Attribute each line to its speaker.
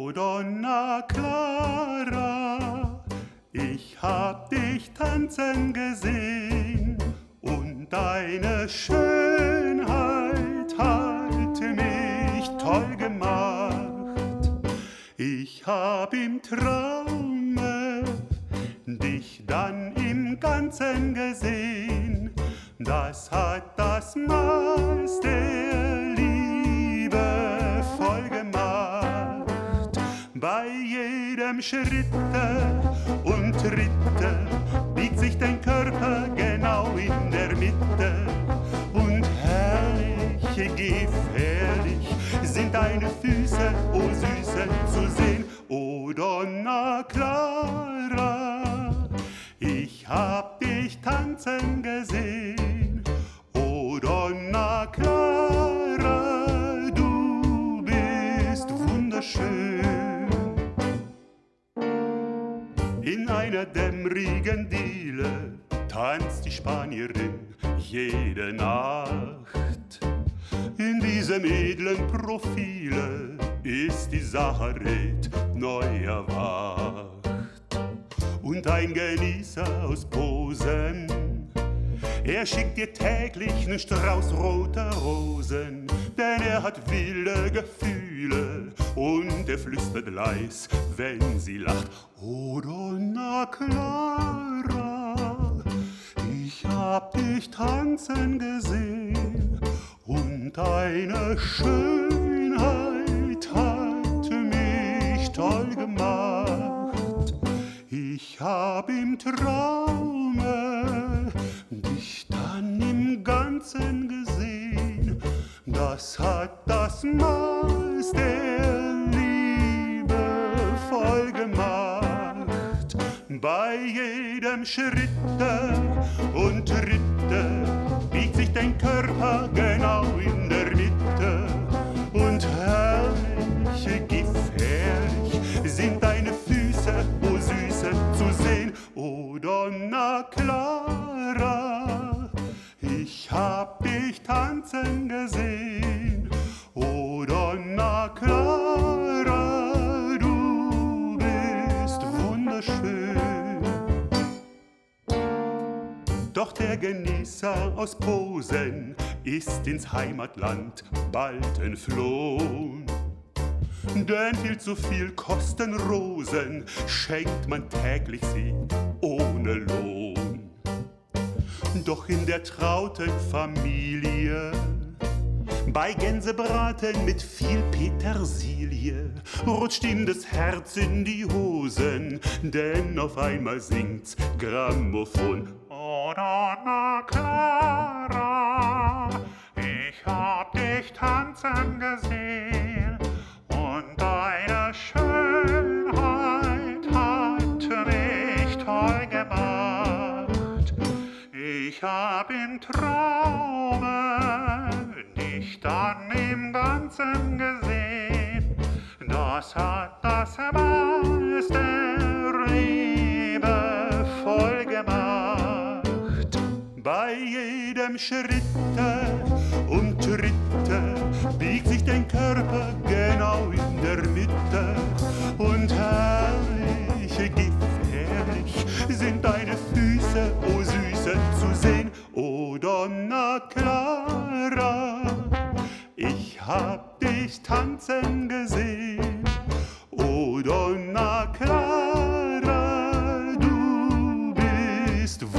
Speaker 1: O Donna Clara, ich hab dich tanzen gesehen und deine Schönheit hat mich toll gemacht. Ich hab im Traume dich dann im Ganzen gesehen, das hat das Maß der Liebe voll gemacht. Bei jedem Schritte und Tritte biegt sich dein Körper genau in der Mitte. Und herrlich, gefährlich sind deine Füße, o Süße, zu sehen. O Donna Clara, ich hab dich tanzen gesehen. O Donna Clara, du bist wunderschön. In einer dämmrigen Diele tanzt die Spanierin jede Nacht. In diesem edlen Profile ist die Sacharet neu erwacht. Und ein Genießer aus Posen, er schickt dir täglich nen Strauß roter Rosen, denn er hat wilde Gefühle und er flüstert leis, wenn sie lacht. O Donna Clara, ich hab dich tanzen gesehen und deine Schönheit hat mich toll gemacht. Ich hab im Traume dich dann im Ganzen gesehen, das hat das Maß der Liebe voll gemacht. Bei jedem Schritte und Tritte biegt sich dein Körper genau in der Mitte. Und herrlich, gefährlich sind deine Füße, o Süße, zu sehen. O Donna Clara, ich hab dich tanzen gesehen. O Donna Clara, du bist wunderschön. Doch der Genießer aus Posen ist ins Heimatland bald entflohen. Denn viel zu viel kosten Rosen, schenkt man täglich sie ohne Lohn. Doch in der trauten Familie, bei Gänsebraten mit viel Petersilie, rutscht ihm das Herz in die Hosen, denn auf einmal singt's Grammophon. O Donna Clara, ich hab dich tanzen gesehen und deine Schönheit hat mich toll gemacht. Ich hab im Traume dich dann im Ganzen gesehen, das hat das Maß der Liebe voll gemacht. Bei jedem Schritte und Tritte biegt sich dein Körper genau in der Mitte. Und herrlich, gefährlich sind deine Füße, o Süße, zu sehen. O Donna Clara, ich hab dich tanzen gesehen. O Donna Clara, du bist